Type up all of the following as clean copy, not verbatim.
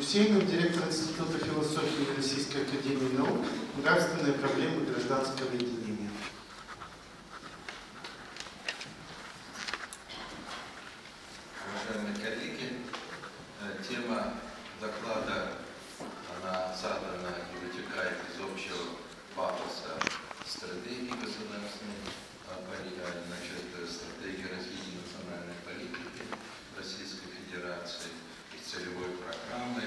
Евсеевна, директор Института философии Российской академии наук, нравственные проблемы гражданского единения. Уважаемые коллеги, тема доклада, она задана и вытекает из общего пафоса стратегии государственной, стратегии развития национальной политики Российской Федерации и целевой программы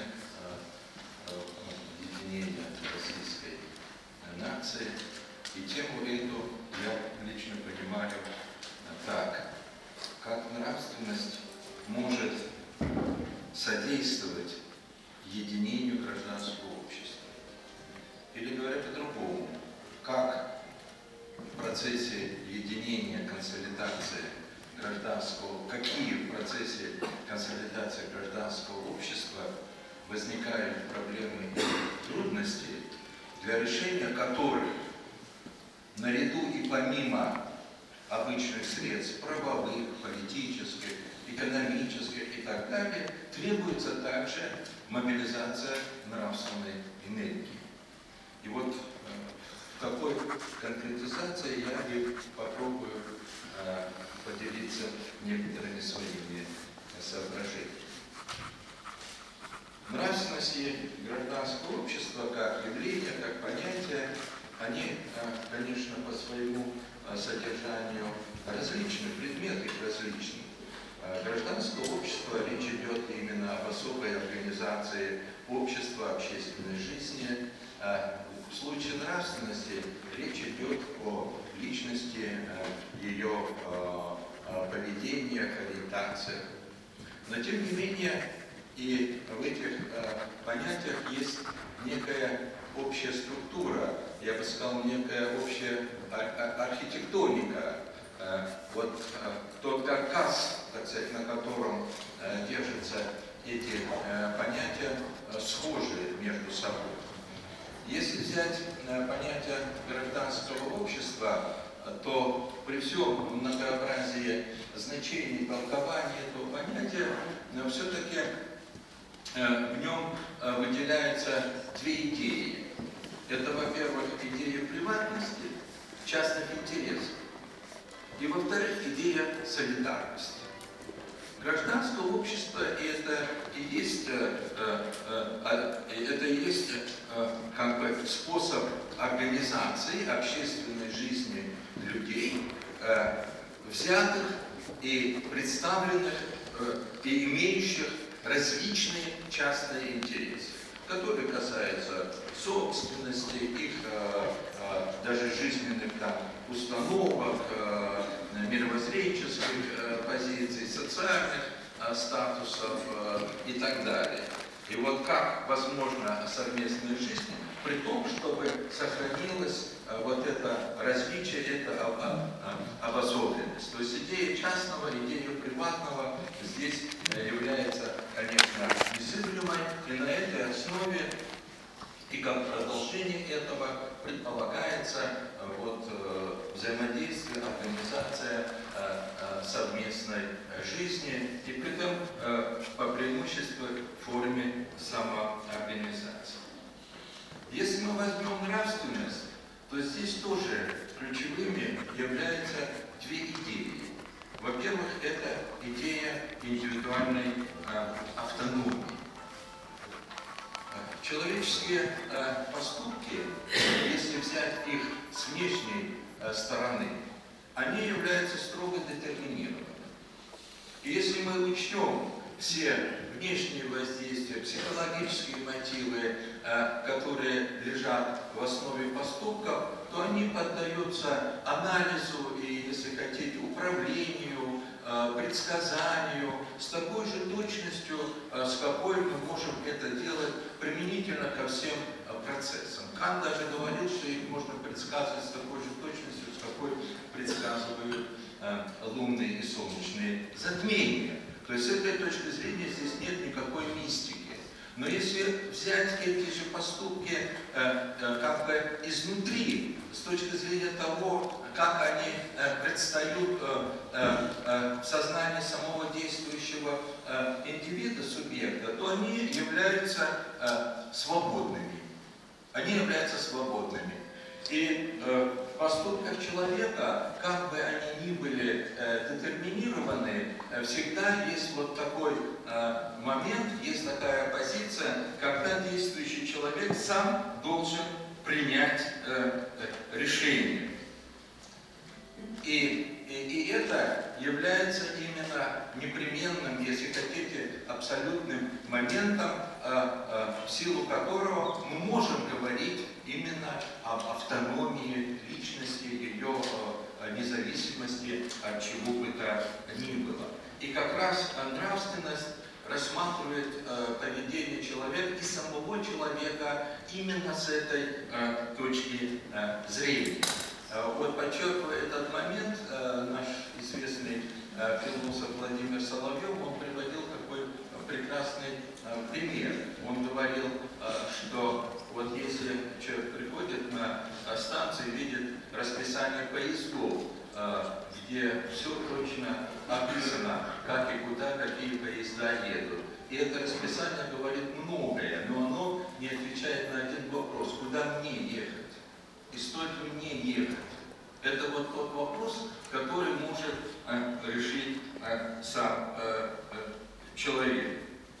единения российской нации. И тему эту я лично понимаю так: как нравственность может содействовать единению гражданского общества. Или говоря по-другому, как в процессе единения, консолидации гражданского, какие в процессе консолидации гражданского общества возникают проблемы и трудности, для решения которых наряду и помимо обычных средств правовых, политических, экономических и так далее, требуется также мобилизация нравственной энергии. И вот в такой конкретизации я и попробую поделиться некоторыми своими соображениями. Нравственность и гражданское общество как явление, как понятие, они, конечно, по своему содержанию различны, предметы их различны. Гражданское общество, речь идет именно об особой организации общества, общественной жизни. В случае нравственности речь идет о личности, ее поведениях, ориентациях. Но тем не менее и в этих понятиях есть некая общая структура, я бы сказал, некая общая архитектоника. Вот тот каркас, так сказать, на котором держатся эти понятия, схожи между собой. Если взять понятие гражданского общества, то при всем многообразии значений, толкований этого понятия, все-таки в нем выделяются две идеи. Это, во-первых, идея приватности, частных интересов. И, во-вторых, идея солидарности. Гражданское общество это и есть как бы способ организации общественной жизни людей, взятых и представленных и имеющих различные частные интересы, которые касаются собственности, их даже жизненных установок, мировоззренческих позиций, социальных статусов и так далее. И вот как возможна совместная жизнь, при том, чтобы сохранилось вот это различие, это обособленность. То есть идея частного, идея приватного здесь является, конечно, незыблемой, и на этой основе и как продолжение этого предполагается вот, взаимодействие, организация совместной жизни, и при этом по преимуществу в форме самоорганизации. Если мы возьмем нравственность, то здесь тоже ключевыми являются две идеи. Во-первых, это идея индивидуальной автономии. Человеческие поступки, если взять их с внешней стороны, они являются строго детерминированными. И если мы учтем все внешние воздействия, психологические мотивы, которые лежат в основе поступков, то они поддаются анализу и, если хотите, управлению, предсказанию с такой же точностью, с какой мы можем это делать применительно ко всем процессам. Кант даже говорил, что их можно предсказывать с такой же точностью, с какой предсказывают лунные и солнечные затмения. То есть с этой точки зрения здесь нет никакой мистики. Но если взять эти же поступки как бы изнутри, с точки зрения того, как они предстают в сознании самого действующего индивида, субъекта, то они являются свободными. Они являются свободными. И в поступках человека, как бы они ни были детерминированы, всегда есть вот такой момент, есть такая позиция, когда действующий человек сам должен принять решение. И это является именно непременным, если хотите, абсолютным моментом, в силу которого мы можем говорить именно об автономии личности, ее независимости от чего бы то ни было. И как раз нравственность рассматривает поведение человека и самого человека именно с этой точки зрения. Вот подчеркивая этот момент, наш известный философ Владимир Соловьев, он приводил такой прекрасный пример. Он говорил, что вот если человек приходит на станцию и видит расписание поездов, где все точно описано, как и куда, какие поезда едут. И это расписание говорит многое, но оно не отвечает на один вопрос: куда мне ехать? И стоит ли мне ехать? Это вот тот вопрос, который может решить сам человек.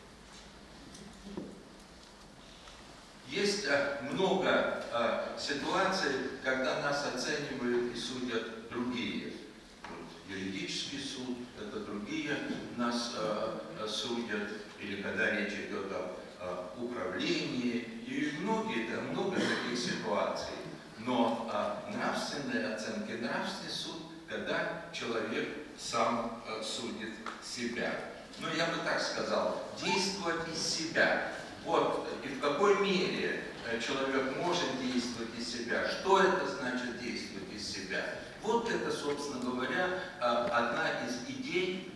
Есть много ситуаций, когда нас оценивают и судят другие. Вот, юридический суд, это другие нас судят, или когда речь идет о управлении, и много таких ситуаций. Но нравственные оценки, нравственный суд, когда человек сам судит себя. Но я бы так сказал, действовать из себя. Вот, и в какой мере человек может действовать из себя, что это значит действовать из себя. Вот это, собственно говоря, одна из идей,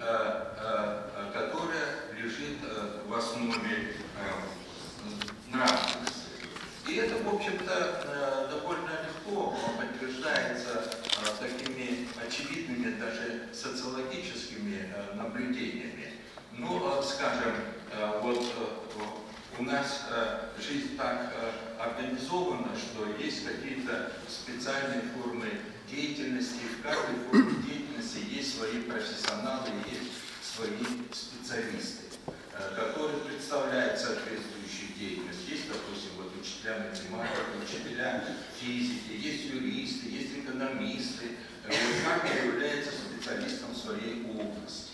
которая лежит в основе нравственности. И это, в общем-то, довольно легко подтверждается такими очевидными, даже социологическими наблюдениями. Ну, скажем, вот у нас жизнь так организована, что есть какие-то специальные формы деятельности, и в каждой форме деятельности есть свои профессионалы, есть свои специалисты, которые представляют соответствующую деятельность. Есть, допустим, вот учителя математики, учителя физики, есть юристы, есть экономисты. Каждый является специалистом в своей области.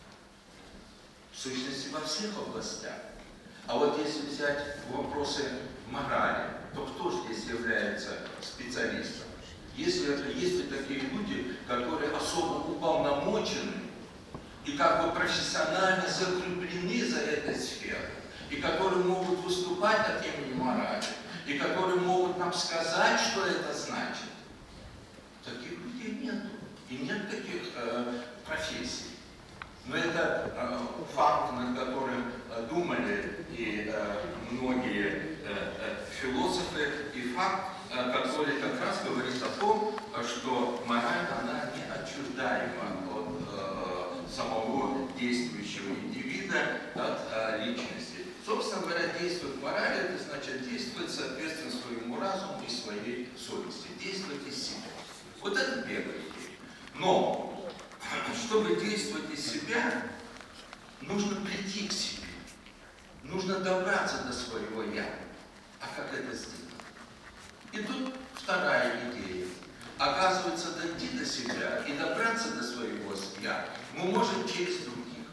В сущности, во всех областях. А вот если взять вопросы морали, то кто же здесь является специалистом? Есть ли такие люди, которые особо уполномочены и как бы профессионально закреплены за этой сферой, и которые могут выступать от имени морали, и которые могут нам сказать, что это значит? Таких людей нету. И нет таких профессий. Но это факт, над которым думали и многие философы, и факт, который как раз говорит о том, что мораль, она не отчуждаема от самого действующего индивида, от личности. Собственно говоря, действовать мораль, это значит действовать соответственно своему разуму и своей совести, действовать из себя. Вот это первое. Но чтобы действовать из себя, нужно прийти к себе. Нужно добраться до своего «я». А как это сделать? И тут вторая идея. Оказывается, дойти до себя и добраться до своего «я» мы можем через других.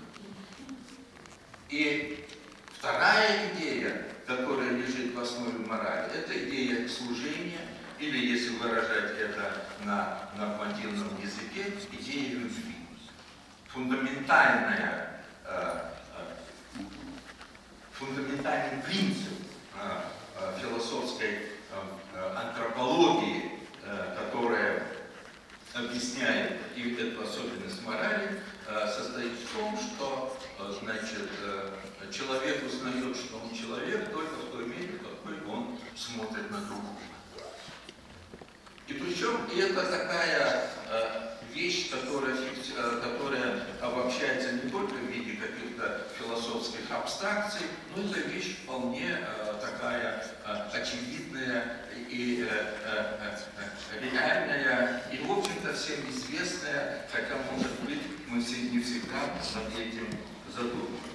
И вторая идея, которая лежит в основе морали, это идея служения, или, если выражать это на нормативном языке, идея любви. Фундаментальный принцип философской антропологии, которая объясняет и эту особенность морали, состоит в том, что значит, человек узнает, что он человек только в той мере, какой он смотрит на другого. И причем это такая вещь, которая обобщается не только в виде каких-то философских философских абстракций, но это вещь вполне такая очевидная и реальная, и, в общем-то, всем известная, хотя, может быть, мы не всегда над этим задумываемся.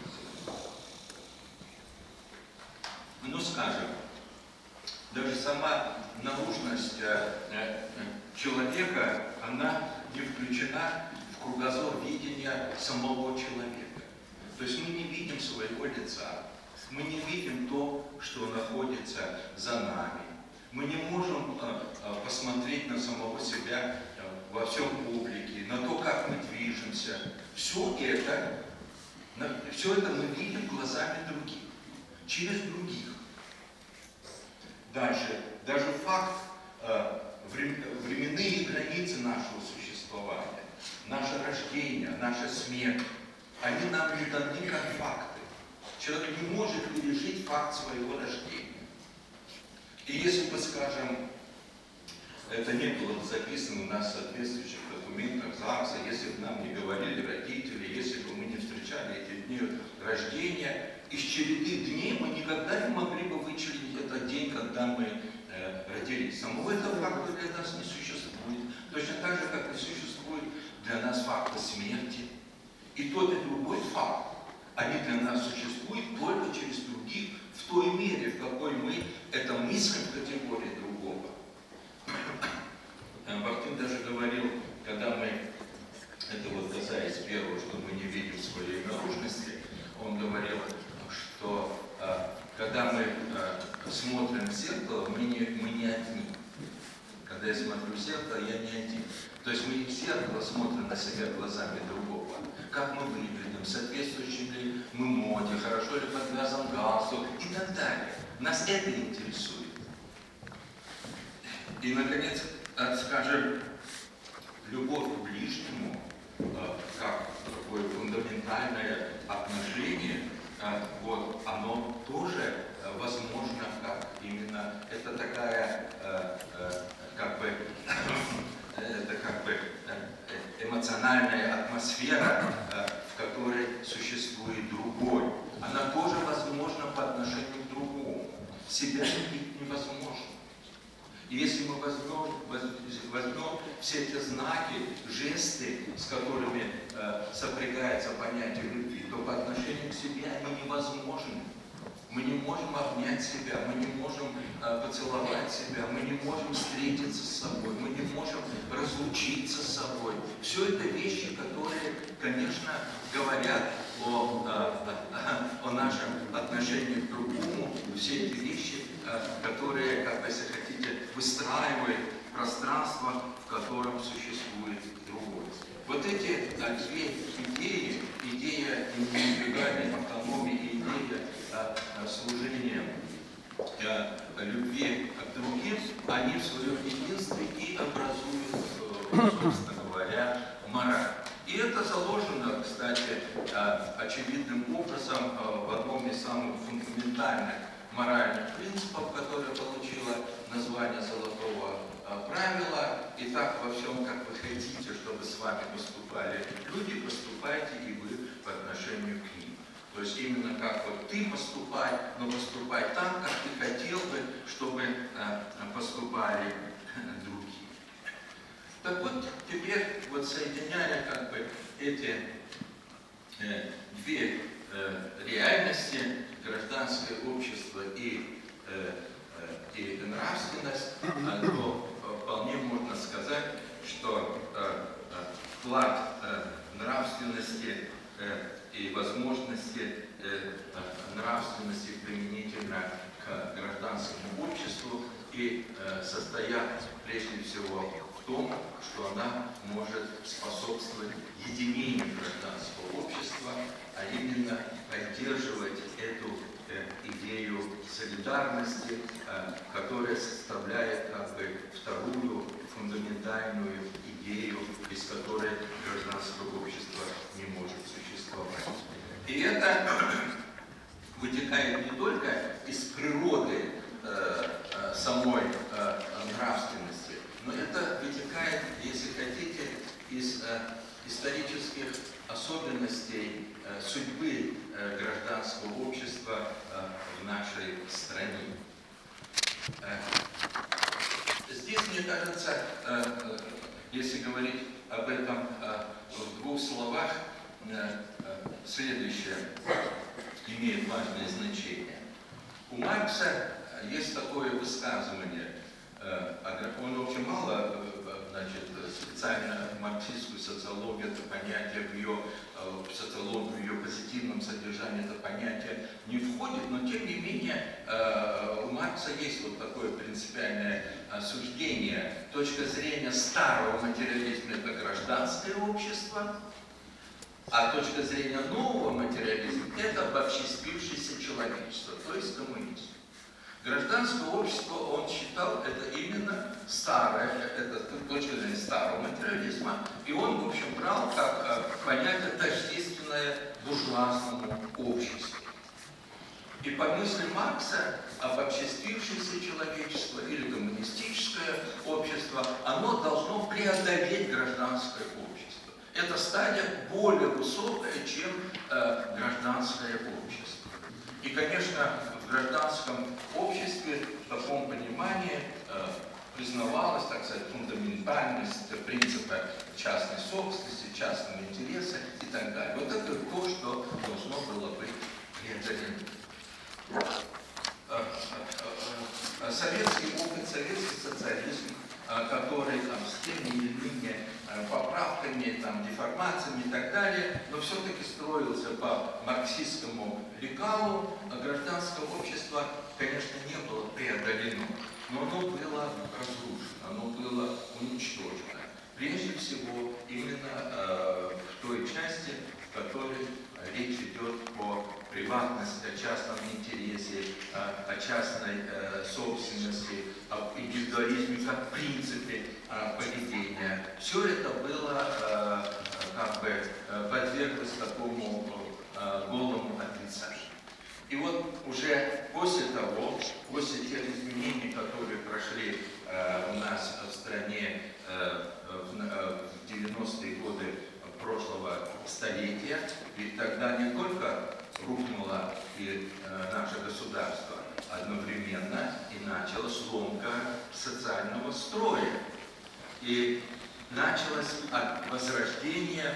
Ну, скажем, даже сама наружность человека, она не включена в кругозор видения самого человека. То есть мы не видим своего лица, мы не видим то, что находится за нами. Мы не можем посмотреть на самого себя во всем облике, на то, как мы движемся. Все это мы видим глазами других, через других. Дальше, даже факт, временные границы нашего существования, наше рождение, наша смерть, они нам не даны как факты. Человек не может пережить факт своего рождения. И если бы, скажем, это не было бы записано у нас в соответствующих документах ЗАГСа, если бы нам не говорили родители, если бы мы не встречали эти дни рождения, из череды дней мы никогда не могли бы вычленить этот день, когда мы родились. Самого этого факта для нас не существует. Точно так же, как не существует для нас факта смерти. И тот, и другой факт, они для нас существуют только через других, в той мере, в какой мы это мыслим в категории другого. Бахтин даже говорил, когда мы, это вот касаясь первого, что мы не видим своей наружности, он говорил, что когда мы смотрим в зеркало, мы не одни. Когда я смотрю в зеркало, я не один. То есть мы в зеркало смотрим на себя глазами другого. Как мы выглядим, соответствующим ли мы моде, хорошо ли подвязан галстук и так далее. Нас это интересует. И, наконец, скажем, любовь к ближнему, как такое фундаментальное отношение, вот, оно тоже возможно, как именно, это такая, эмоциональная атмосфера, в которой существует другой. Она тоже возможна по отношению к другому. Себя любить невозможно. И если мы возьмем все эти знаки, жесты, с которыми сопрягается понятие любви, то по отношению к себе они невозможны. Мы не можем обнять себя, мы не можем поцеловать себя, мы не можем встретиться с собой, мы не можем разлучиться с собой. Все это вещи, которые, конечно, говорят о нашем отношении к другому. Все эти вещи, которые, как бы, если хотите, выстраивают пространство, в котором существует другой. Вот эти две идеи, идея индивидуальной автономии и идея служения любви к другим, они в своем единстве и образуют, собственно говоря, мораль. И это заложено, кстати, очевидным образом в одном из самых фундаментальных моральных принципов, которое получило название «Золотого правила». И так во всем, как вы хотите, чтобы с вами поступали люди, поступайте и вы по отношению к ним. То есть именно как вот ты поступай, но поступай так, как ты хотел бы, чтобы поступали другие. Так вот, теперь вот соединяя как бы эти две реальности, гражданское общество и нравственность, то вполне можно сказать, что вклад нравственности и возможности нравственности применительно к гражданскому обществу и состоят прежде всего в том, что она может способствовать единению гражданского общества, а именно поддерживать эту идею солидарности, которая составляет как бы вторую фундаментальную идею, без которой гражданское общество не может существовать. И это вытекает не только из природы самой нравственности, но это вытекает, если хотите, из исторических особенностей судьбы гражданского общества в нашей стране. Здесь, мне кажется, если говорить об этом в двух словах, следующее имеет важное значение. У Маркса есть такое высказывание, он очень мало, специально марксистскую социологию, это понятие в социологию, в ее позитивном содержании это понятие не входит, но тем не менее у Маркса есть вот такое принципиальное суждение. Точка зрения старого материализма — это гражданское общество, а точка зрения нового материализма — это обобществившееся человечество, то есть коммунизм. Гражданское общество, он считал, это именно старое, это точка зрения старого материализма, и он, в общем, брал как понятие тождественное буржуазному обществу. И по мысли Маркса, обобществившееся человечество или коммунистическое общество, оно должно преодолеть гражданское общество. Эта стадия более высокая, чем гражданское общество. И, конечно, в гражданском обществе в таком понимании признавалась, так сказать, фундаментальность принципа частной собственности, частного интереса и так далее. Вот это то, что должно было быть преодолено. Советский опыт, советский социализм, который там с теми или иными поправками, там, деформациями и так далее, но все-таки строился по марксистскому лекалу, гражданское общество, конечно, не было преодолено, но оно было разрушено, оно было уничтожено. Прежде всего, именно в той части, в которой речь идет о приватности, о частном интересе, о частной собственности, об индивидуализме как принципе поведения. Все это было подверглось такому голому отрицанию. И вот уже после того, после тех изменений, которые прошли у нас в стране в 90-е годы прошлого столетия, ведь тогда не только рухнуло и наше государство, одновременно и началась ломка социального строя. И началось возрождение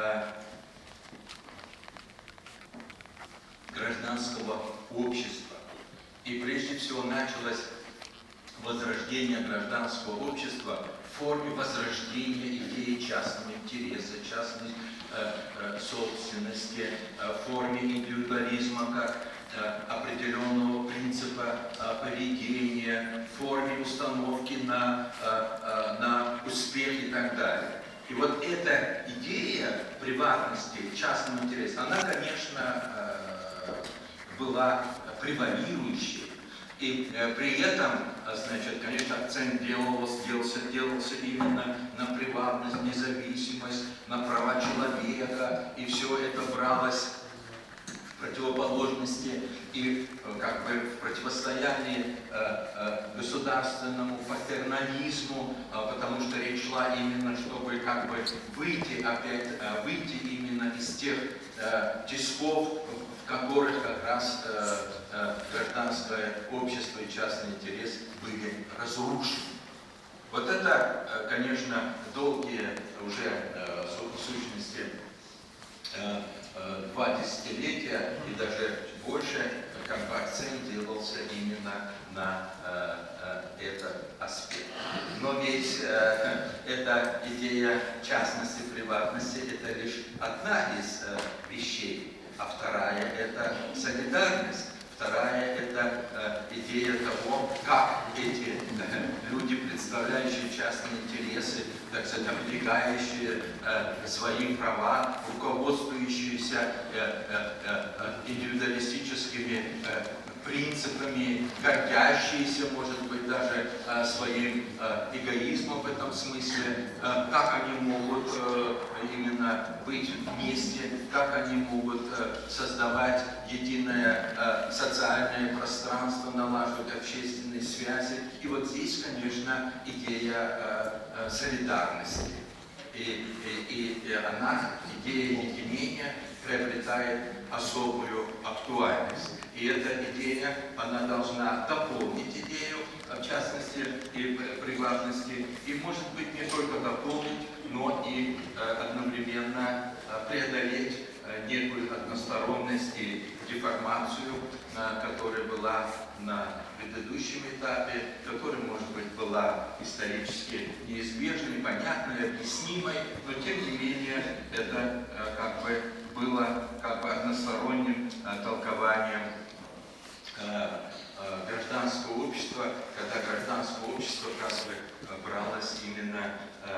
гражданского общества. И прежде всего началось возрождение гражданского общества в форме возрождения идеи частного интереса, частной собственности, в форме индивидуализма как определенного принципа поведения, в форме установки на успех и так далее. И вот эта идея приватности, частного интереса, она, конечно, была превалирующей. И при этом, значит, конечно, акцент делался именно на приватность, независимость, на права человека, и все это бралось в противоположности и как бы в противостоянии государственному патернализму, потому что речь шла именно, чтобы как бы выйти именно из тех тисков, в которых как раз гражданское общество и частный интерес были разрушены. Вот это, конечно, долгие уже в сущности 2 десятилетия и даже больше как бы акцент делался именно на этот аспект. Но ведь эта идея частности, приватности — это лишь одна из вещей. А вторая – это солидарность. Вторая – это идея того, как эти люди, представляющие частные интересы, так сказать, оберегающие свои права, руководствующиеся индивидуалистическими принципами, гордящиеся, может быть, даже своим эгоизмом в этом смысле, как они могут именно быть вместе, как они могут создавать единое социальное пространство, налаживать общественные связи. И вот здесь, конечно, идея солидарности. И она, идея единения, приобретает особую актуальность. И эта идея, она должна дополнить идею, в частности и при важности, и может быть не только дополнить, но и одновременно преодолеть некую односторонность и деформацию, которая была на предыдущем этапе, которая, может быть, была исторически неизбежной, понятной, объяснимой, но тем не менее это как бы было односторонним толкованием гражданского общества, когда гражданское общество как бы бралось именно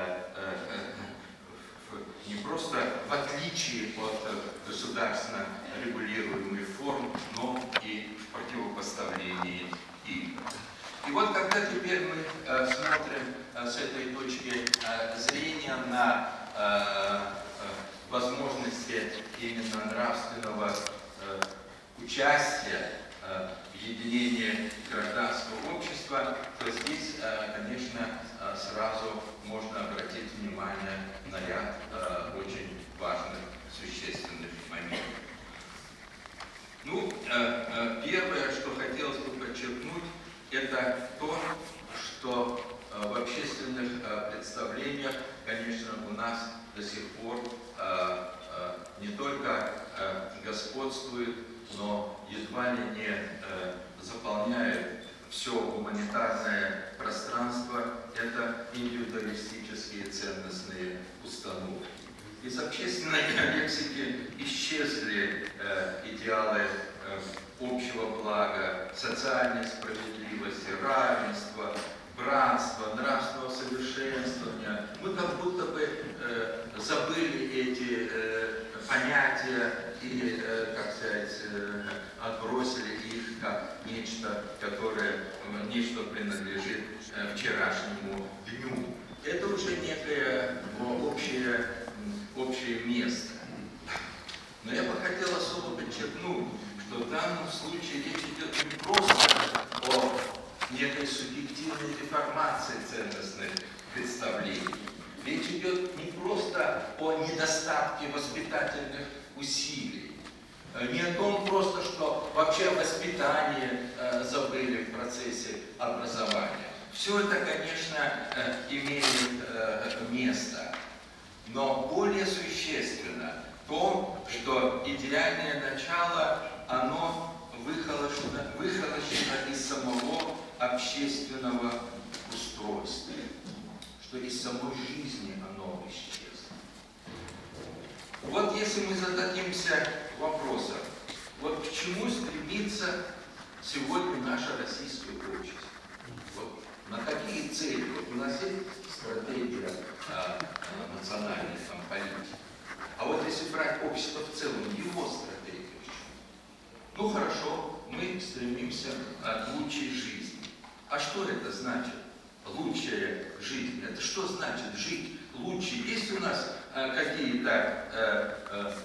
не просто в отличие от государственно регулируемых форм, но и в противопоставлении им. И вот когда теперь мы смотрим с этой точки зрения на возможности именно нравственного участия в единении гражданского общества, то здесь, конечно, сразу можно обратить внимание на ряд очень важных, существенных моментов. Ну, первое, что хотелось бы подчеркнуть, это то, что в общественных представлениях, конечно, у нас до сих пор не только господствует, но едва ли не заполняет все гуманитарное пространство, это индивидуалистические ценностные установки. Из общественной лексики исчезли идеалы общего блага, социальной справедливости, равенства, братства, нравственного совершенствования. Мы как будто бы забыли эти понятия и, как сказать, отбросили их как нечто, нечто принадлежит вчерашнему дню. Это уже некое общее место. Но я бы хотел особо подчеркнуть, что в данном случае речь идет не просто о некой субъективной деформации ценностных представлений. Речь идет не просто о недостатке воспитательных усилий, не о том просто, что вообще воспитание забыли в процессе образования. Все это, конечно, имеет место, но более существенно то, что идеальное начало, оно выхолощено из самого общественного устройства, что из самой жизни оно исчезло. Вот если мы зададимся вопросом, вот к чему стремится сегодня наше российское общество? Вот на какие цели? Вот у нас есть стратегия национальной политики. А вот если брать общество в целом, его стратегия в чем? Ну хорошо, мы стремимся к лучшей жизни. А что это значит? Лучшая жизнь. Это что значит жить лучше? Есть у нас какие-то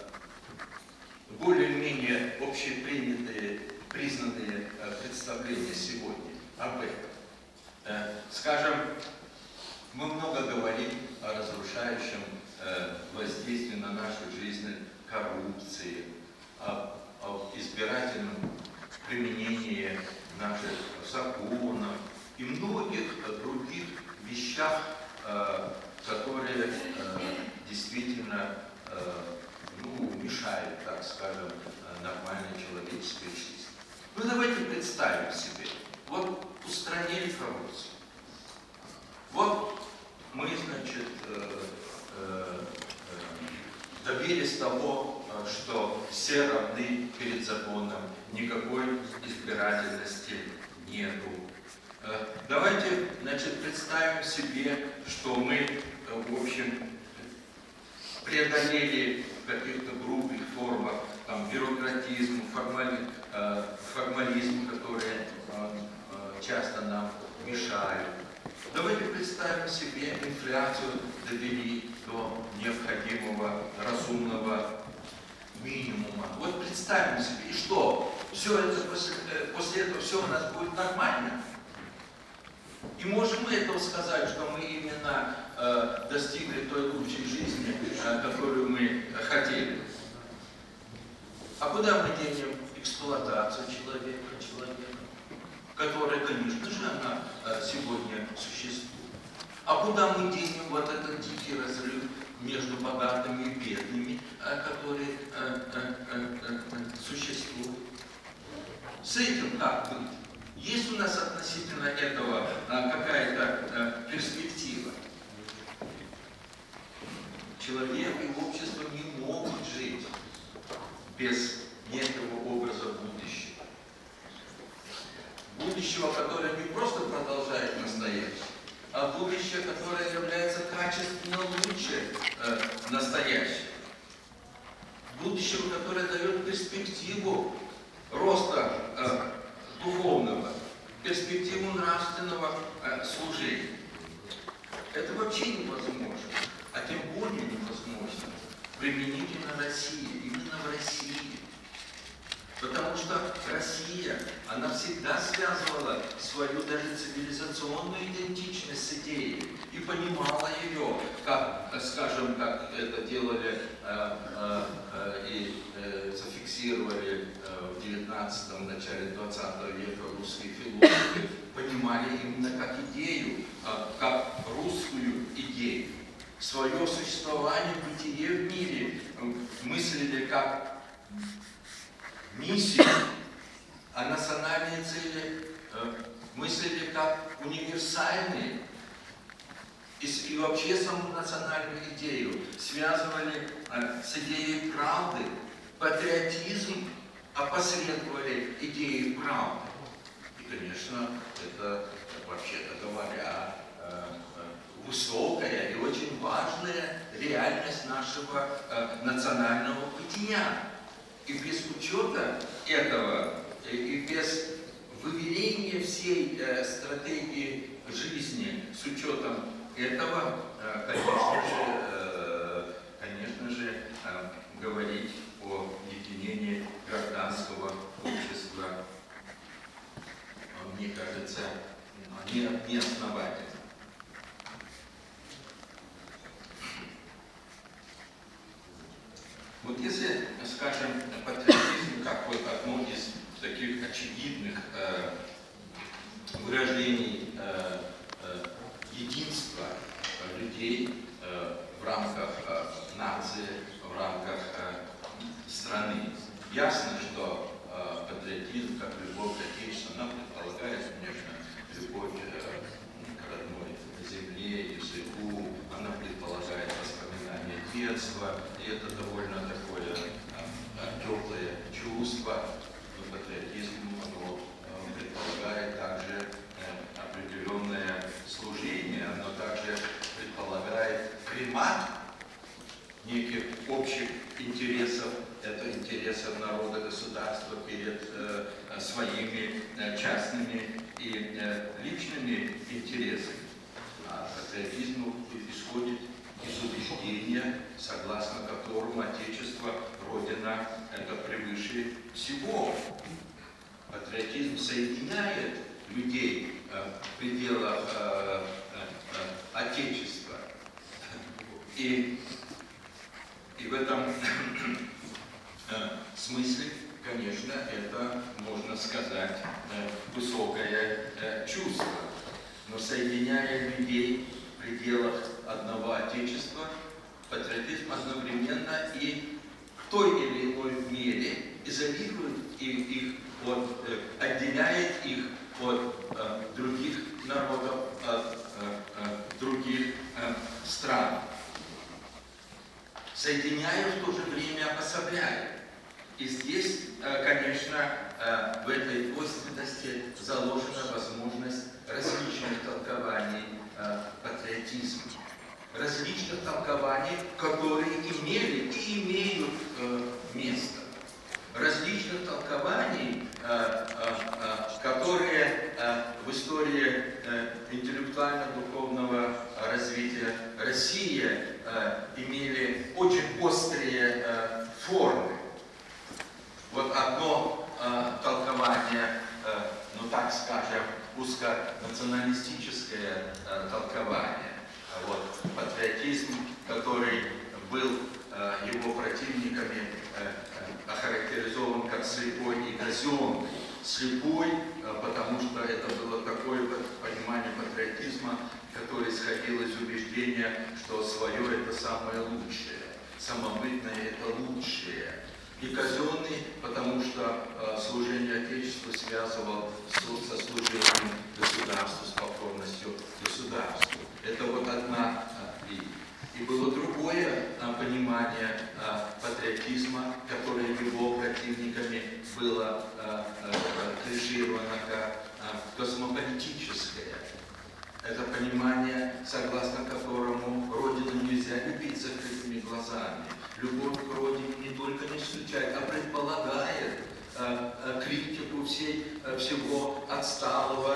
более-менее общепринятые, признанные представления сегодня об этом? Скажем, мы много говорим о разрушающем воздействии на нашу жизнь коррупции, об избирательном применении наших законов и многих других вещах, которые действительно мешают, так скажем, нормальной человеческой жизни. Ну давайте представим себе, вот устранили коррупцию. Вот мы, значит, добились того, что все равны перед законом, никакой избирательности нету. Давайте, значит, представим себе, что мы, в общем, преодолели в каких-то грубых формах там, бюрократизм, формализм, которые часто нам мешают. Давайте представим себе, инфляцию довели до необходимого разумного минимума. Вот представим себе, и что? Все это после этого все у нас будет нормально? И можем мы этого сказать, что мы именно достигли той лучшей жизни, которую мы хотели? А куда мы денем эксплуатацию человека, которая, конечно же, она сегодня существует? А куда мы денем вот этот дикий разрыв между богатыми и бедными, который существует? С этим как быть? Есть у нас относительно этого какая-то перспектива? Человек и общество не могут жить без некого образа будущего. Будущего, которое не просто продолжает настоящее, а будущее, которое является качественно лучше настоящего. Будущего, которое дает перспективу роста духовного, перспективу нравственного служения. Это вообще невозможно, а тем более невозможно применительно России, именно в России. Потому что Россия, она всегда связывала свою даже цивилизационную идентичность с идеей и понимала ее, как, скажем, как это делали и зафиксировали в 19-м, начале 20 века русские философы, понимали именно как идею, как русскую идею. Свое существование, бытие в мире мыслили как миссию, а национальные цели мыслили как универсальные. И вообще саму национальную идею связывали с идеей правды. Патриотизм опосредовали идеей правды. И, конечно, это, вообще-то говоря, высокая и очень важная реальность нашего национального бытия. И без учета этого, и без выверения всей стратегии жизни с учетом этого, конечно же, говорить о единении гражданского общества, мне кажется, неосновательно. Вот если, скажем, патриотизм как вот одно из таких очевидных выражений единства людей в рамках нации, в рамках страны, ясно, что патриотизм, как любовь к Отечеству, она предполагает, конечно, любовь к родной земле, языку, она предполагает воспоминания детства, и это довольно такое теплое чувство. Но патриотизм предполагает также определенное служение, оно также предполагает примат неких общих интересов, это интересов народа, государства перед своими частными и личными интересами. А патриотизм исходит из убеждения, согласно которому Отечество, Родина – это превыше всего. Патриотизм соединяет людей в пределах Отечества. И в этом смысле, конечно, это, можно сказать, высокое чувство. Но соединяя людей в пределах одного Отечества, патриотизм одновременно и в той или иной мере изолирует их отделяет их от других народов, от других стран. Соединяя, в то же время обособляя. И здесь, конечно, в этой двойственности заложена возможность различных толкований патриотизма. Различных толкований, которые имели и имеют место. Различных толкований, которые в истории интеллектуально-духовного развития России имели очень острые формы. Вот одно толкование, ну так скажем, узконационалистическое толкование. Вот, патриотизм, который был его противниками охарактеризован как слепой и казенный. Слепой, потому что это было такое понимание патриотизма, которое исходило из убеждения, что свое это самое лучшее, самобытное это лучшее. И казенный, потому что служение Отечеству связывал со служением государству, с покорностью государству. Это вот одна и было другое понимание патриотизма, которое его противниками было критизировано как космополитическое. Это понимание, согласно которому Родину нельзя любить закрытыми глазами. Любовь к Родине не только не исключает, а предполагает критику всего отсталого,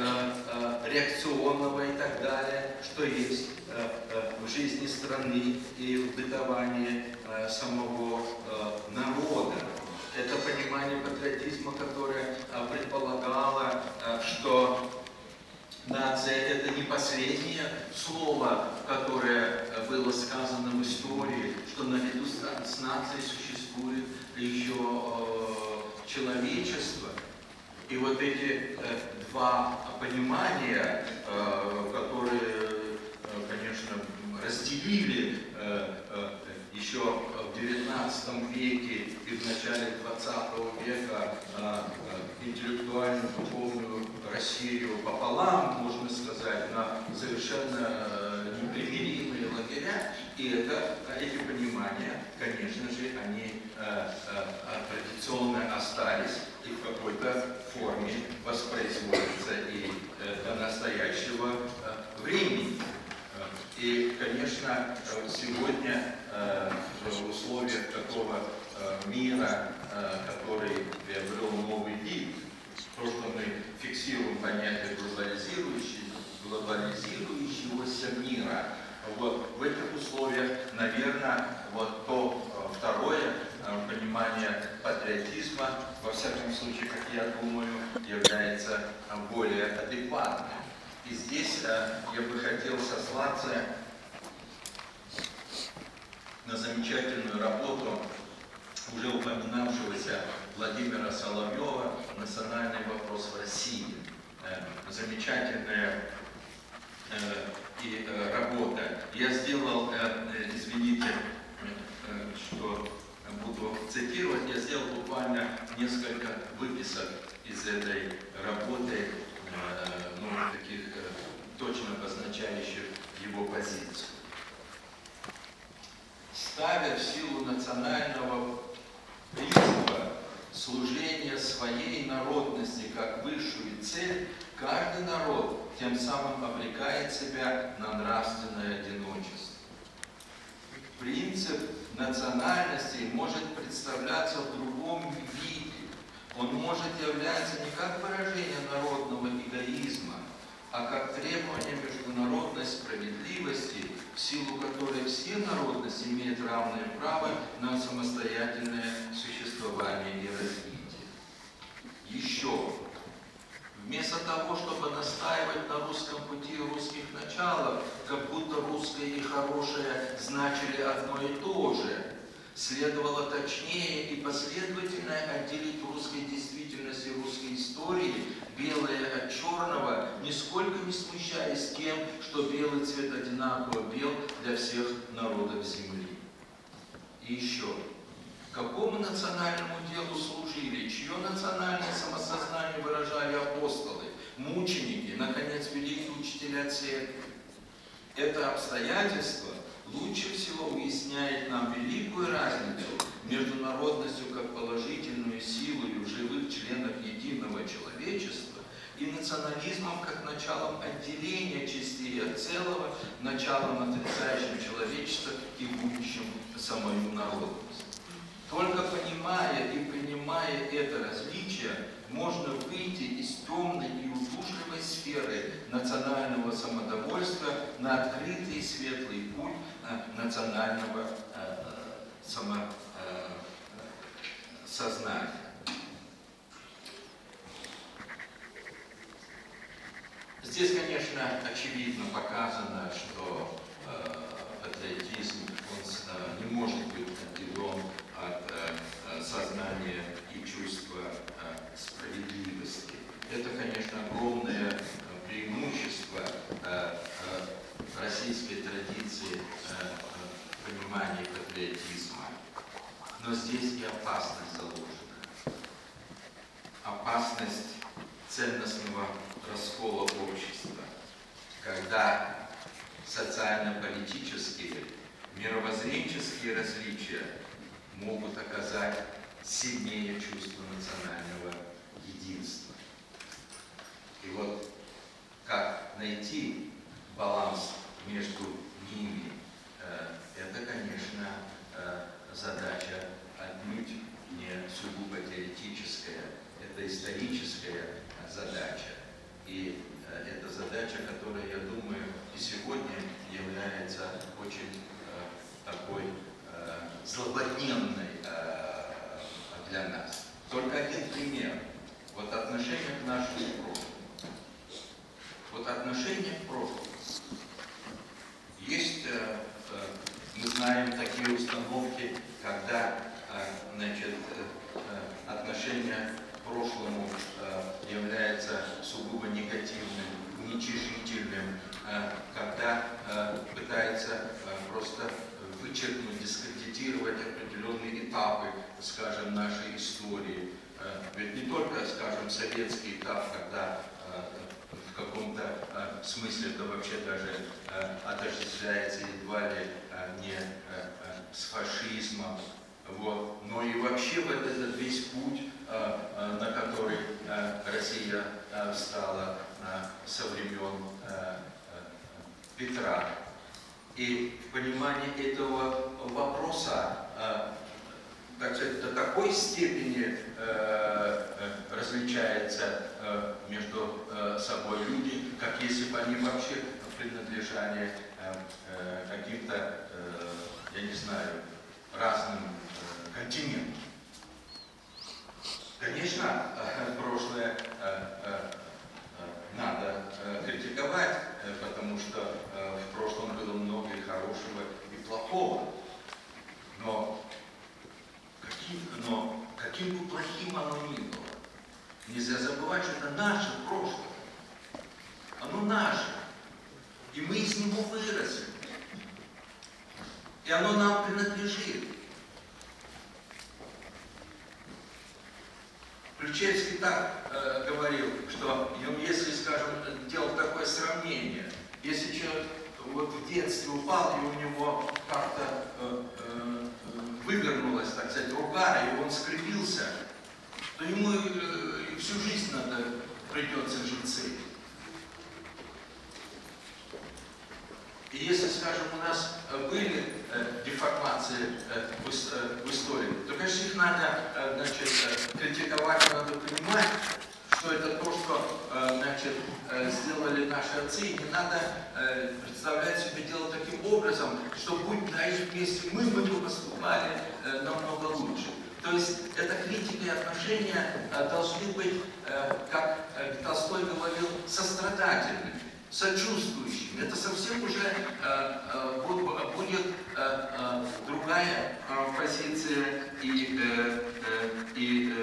реакционного и так далее, что есть в жизни страны и в бытовании самого народа. Это понимание патриотизма, которое предполагало, что нация – это не последнее слово, которое было сказано в истории, что наряду с нацией существует еще человечество. И вот эти два понимания, которые, конечно, разделили еще в XIX веке и в начале XX века интеллектуальную, духовную Россию пополам, можно сказать, на совершенно непримиримые лагеря. И эти понимания, конечно же, они традиционно остались и в какой-то форме воспроизводятся и до настоящего времени. И, конечно, сегодня в условиях такого мира, который приобрел новый вид, то, что мы фиксируем понятие глобализирующегося мира, вот в этих условиях, наверное, вот то второе понимание патриотизма, во всяком случае, как я думаю, является более адекватным. И здесь я бы хотел сослаться на замечательную работу уже упоминавшегося Владимира Соловьева «Национальный вопрос в России». Замечательная работа. Я сделал, извините, что буду цитировать, я сделал буквально несколько выписок из этой работы, таких точно обозначающих его позицию. Ставя в силу национального принципа служения своей народности как высшую цель, каждый народ тем самым обрекает себя на нравственное одиночество. Принцип национальности может представляться в другом виде. Он может являться не как выражение народного эгоизма, а как требование международной справедливости, в силу которой все народности имеют равное право на самостоятельное существование и развитие. Еще, вместо того, чтобы настаивать на русском пути и русских началах, как будто русское и хорошее значили одно и то же, следовало точнее и последовательно отделить в русской действительности и русской истории белое от черного, нисколько не смущаясь тем, что белый цвет одинаково бел для всех народов земли. И еще, какому национальному делу служили, чье национальное самосознание выражали апостолы, мученики, наконец, великие учителя церкви? Это обстоятельство лучше всего уясняет нам великую разницу между народностью как положительную силу в живых членах единого человечества и национализмом как началом отделения частей от целого, началом отрицающим человечество и будущим самую народность. Только понимая и принимая это различие, можно выйти из темной и удушливой сферы национального самодовольства на открытый и светлый путь национального самосознания. Здесь, конечно, очевидно показано, что патриотизм не может быть отделен от сознание и чувство справедливости. Это, конечно, огромное преимущество российской традиции понимания патриотизма. Но здесь и опасность заложена. Опасность ценностного раскола общества, когда социально-политические, мировоззренческие различия могут оказать сильнее чувство национального единства. И вот как найти баланс между ними, это, конечно, задача отнюдь не сугубо теоретическая, это историческая задача. И это задача, которая, я думаю, и сегодня является очень такой злободневной для нас. Только один пример. Вот отношение к нашему прошлому. Вот отношение к прошлому. Есть, мы знаем, такие установки, когда, значит, отношение к прошлому является сугубо негативным, уничижительным, когда пытается просто вычеркнуть, дискредитировать определенные этапы, скажем, нашей истории. Ведь не только, скажем, советский этап, когда в каком-то смысле это вообще даже отождествляется едва ли не с фашизмом, вот. Но и вообще в этот весь путь, на который Россия встала со времен Петра. И в понимании этого вопроса, так сказать, до такой степени различается между собой люди, как если бы они вообще принадлежали каким-то, я не знаю, разным континентам. Конечно, прошлое надо критиковать, потому что в прошлом было много и хорошего, и плохого. Но каким бы плохим оно ни было, нельзя забывать, что это наше прошлое. Оно наше. И мы из него выросли. И оно нам принадлежит. Ключевский так говорил, что если, скажем, делать такое сравнение, если человек вот в детстве упал, и у него как-то вывернулась, так сказать, рука, и он скривился, то ему всю жизнь придется жить с этим. И если, скажем, у нас были деформации в истории, то, конечно, их надо, значит, критиковать, надо понимать, что это то, что, значит, сделали наши отцы, и не надо представлять себе дело таким образом, что будь на их месте мы бы поступали намного лучше. То есть эта критика и отношения должны быть, как Толстой говорил, сострадательными, сочувствующими. Это совсем уже будет другая позиция и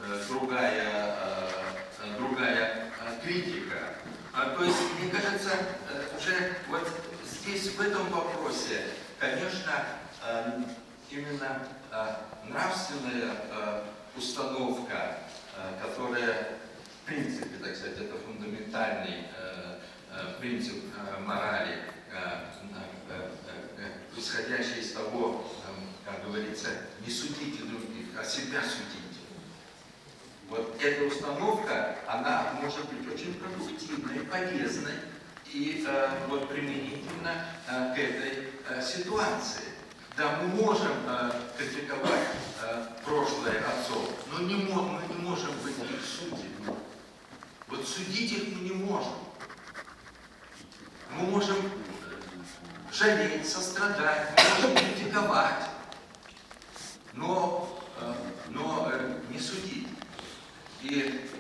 другая критика. То есть, мне кажется, уже вот здесь, в этом вопросе, конечно, именно нравственная установка, которая, в принципе, так сказать, это фундаментальный принцип морали, исходящий из того, как говорится, не судите других, а себя судите. Вот эта установка, она может быть очень продуктивной, полезной и вот применительно к этой ситуации. Да, мы можем критиковать прошлое отцов, но мы не можем быть их судьями. Вот судить их мы не можем. Мы можем жалеть, сострадать, мы можем критиковать, но не судить. И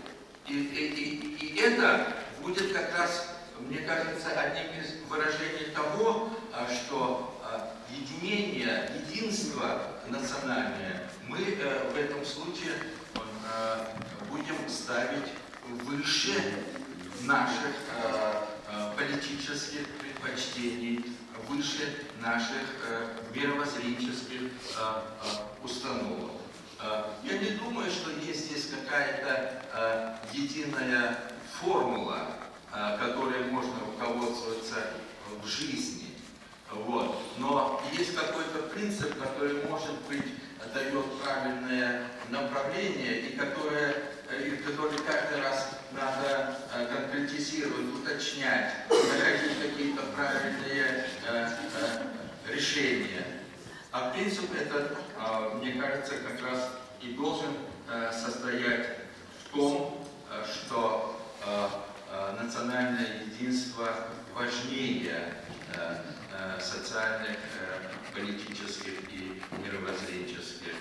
это будет как раз, мне кажется, одним из выражений того, что единение, единство национальное мы в этом случае будем ставить выше наших политических предпочтений, выше наших мировоззренческих установок. Я не думаю, что есть здесь какая-то единая формула, которой можно руководствоваться в жизни. Вот. Но есть какой-то принцип, который, может быть, дает правильное направление и который каждый раз надо конкретизировать, уточнять, находить какие-то правильные решения. А принцип этот, мне кажется, как раз и должен состоять в том, что национальное единство важнее социальных, политических и мировоззренческих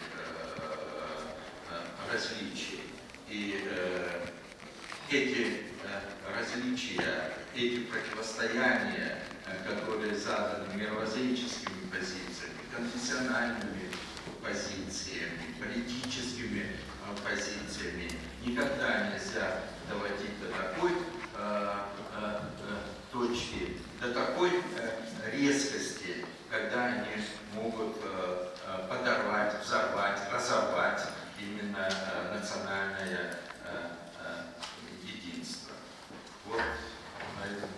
различий. И эти различия, эти противостояния, которые заданы мировоззренческими позициями, конфессиональными позициями, политическими позициями, никогда нельзя доводить до такой точки, до такой резкости, когда они могут подорвать, взорвать, разорвать именно национальное единство. Вот на этом